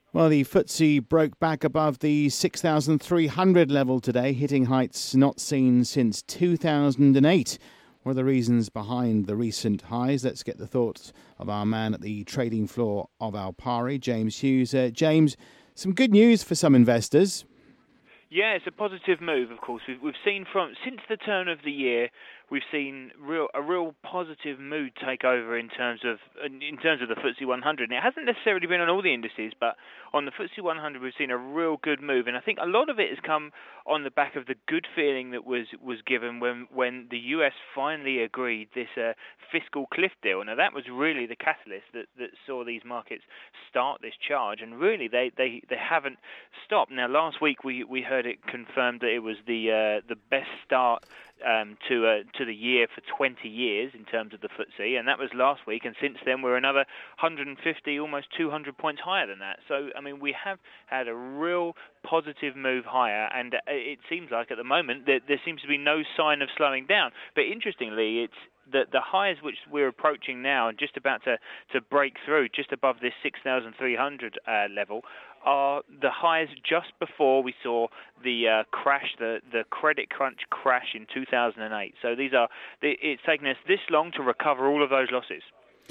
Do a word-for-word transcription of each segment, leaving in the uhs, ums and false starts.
Well, the F T S E broke back above the six thousand three hundred level today, hitting heights not seen since two thousand eight. What are the reasons behind the recent highs? Let's get the thoughts of our man at the trading floor of Alpari, James Hughes. Uh, James, some good news for some investors. Yeah, it's a positive move, of course. We've, we've seen from, since the turn of the year, we've seen real a real positive mood take over in terms of in terms of the F T S E one hundred. And it hasn't necessarily been on all the indices, but on the F T S E one hundred, we've seen a real good move. And I think a lot of it has come on the back of the good feeling that was, was given when, when the U S finally agreed this uh, fiscal cliff deal. Now, that was really the catalyst that, that saw these markets start this charge. And really, they, they, they haven't stopped. Now, last week, we, we heard it confirmed that it was the uh, the best start um, to uh, to the year for twenty years in terms of the F T S E, and that was last week. And since then, we're another one hundred fifty, almost two hundred points higher than that. So, I mean, we have had a real positive move higher, and it seems like at the moment that there seems to be no sign of slowing down. But interestingly, it's the the highs which we're approaching now and just about to, to break through, just above this six thousand three hundred uh, level, are the highs just before we saw the uh, crash, the, the credit crunch crash in two thousand eight. So these are it's taken us this long to recover all of those losses.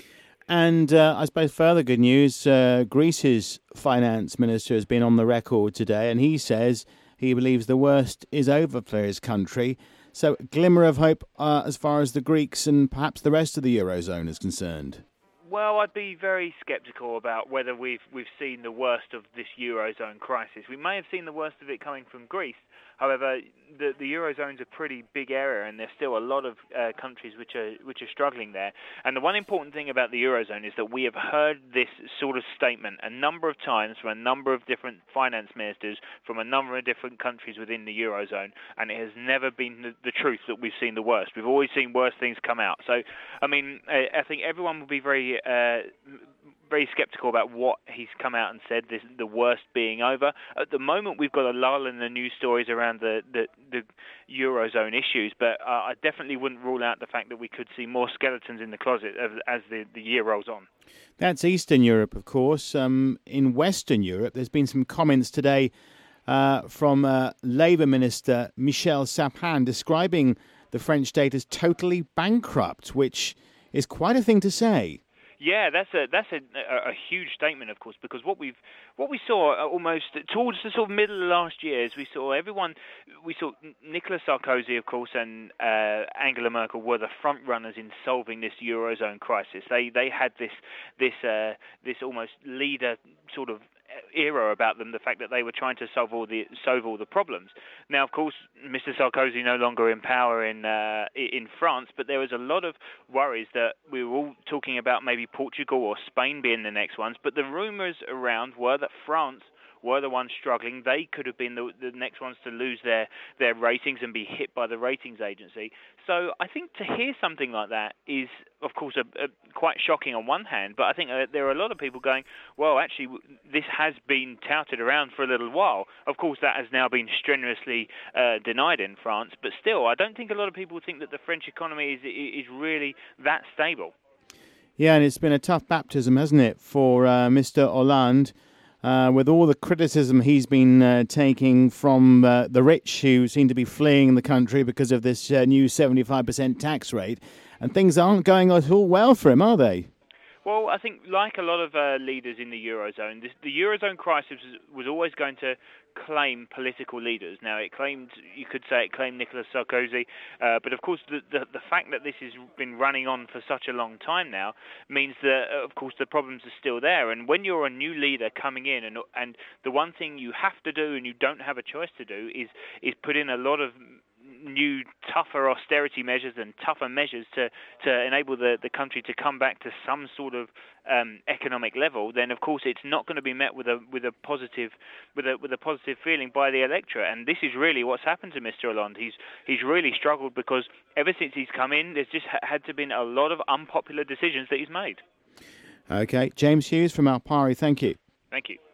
And uh, I suppose further good news, uh, Greece's finance minister has been on the record today, and he says he believes the worst is over for his country. So glimmer of hope uh, as far as the Greeks and perhaps the rest of the Eurozone is concerned. Well, I'd be very sceptical about whether we've we've seen the worst of this Eurozone crisis. We may have seen the worst of it coming from Greece. However, the, the Eurozone's a pretty big area, and there's still a lot of uh, countries which are which are struggling there. And the one important thing about the Eurozone is that we have heard this sort of statement a number of times from a number of different finance ministers from a number of different countries within the Eurozone, and it has never been the, the truth that we've seen the worst. We've always seen worse things come out. So, I mean, I, I think everyone will be very Uh, very sceptical about what he's come out and said, this, the worst being over. At the moment, we've got a lull in the news stories around the, the, the Eurozone issues, but uh, I definitely wouldn't rule out the fact that we could see more skeletons in the closet as, as the, the year rolls on. That's Eastern Europe, of course. Um, in Western Europe, there's been some comments today uh, from uh, Labour Minister Michel Sapin describing the French state as totally bankrupt, which is quite a thing to say. Yeah, that's a that's a, a, a huge statement, of course, because what we've what we saw almost towards the sort of middle of last year is we saw everyone, we saw Nicolas Sarkozy, of course, and uh, Angela Merkel were the front runners in solving this Eurozone crisis. They they had this this uh, this almost leader sort of era about them, the fact that they were trying to solve all the solve all the problems. Now, of course, Mister Sarkozy no longer in power in uh, in France, but there was a lot of worries that we were all talking about maybe Portugal or Spain being the next ones, but the rumours around were that France were the ones struggling. They could have been the, the next ones to lose their, their ratings and be hit by the ratings agency. So I think to hear something like that is, of course, a, a, quite shocking on one hand, but I think uh, there are a lot of people going, well, actually, this has been touted around for a little while. Of course, that has now been strenuously uh, denied in France, but still, I don't think a lot of people think that the French economy is, is really that stable. Yeah, and it's been a tough baptism, hasn't it, for uh, Mister Hollande, Uh, with all the criticism he's been uh, taking from uh, the rich who seem to be fleeing the country because of this uh, new seventy-five percent tax rate. And things aren't going at all well for him, are they? Well, I think like a lot of uh, leaders in the Eurozone, this, the Eurozone crisis was always going to claim political leaders. Now, it claimed, you could say it claimed Nicolas Sarkozy, uh, but of course the, the the fact that this has been running on for such a long time now means that, uh, of course, the problems are still there. And when you're a new leader coming in, and and the one thing you have to do and you don't have a choice to do is is put in a lot of new, tougher austerity measures and tougher measures to, to enable the, the country to come back to some sort of um, economic level, then of course it's not going to be met with a with a positive with a with a positive feeling by the electorate. And this is really what's happened to Mister Hollande. He's he's really struggled because ever since he's come in, there's just had to been a lot of unpopular decisions that he's made. Okay, James Hughes from Alpari, thank you. Thank you.